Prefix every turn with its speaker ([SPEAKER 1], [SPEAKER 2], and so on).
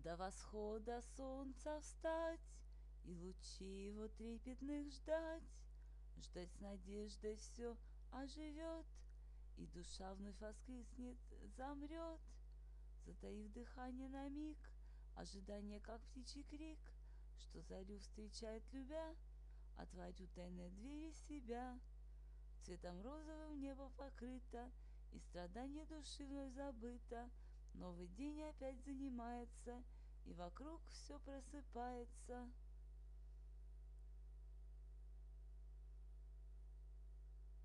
[SPEAKER 1] До восхода солнца встать и лучи его трепетных ждать, ждать с надеждой все оживет, и душа вновь воскреснет, замрет, затаив дыхание на миг, ожидание, как птичий крик, что зарю встречает любя, отворю тайные двери себя. Цветом розовым небо покрыто, и страдание души вновь забыто. Новый день опять занимается, и вокруг все просыпается.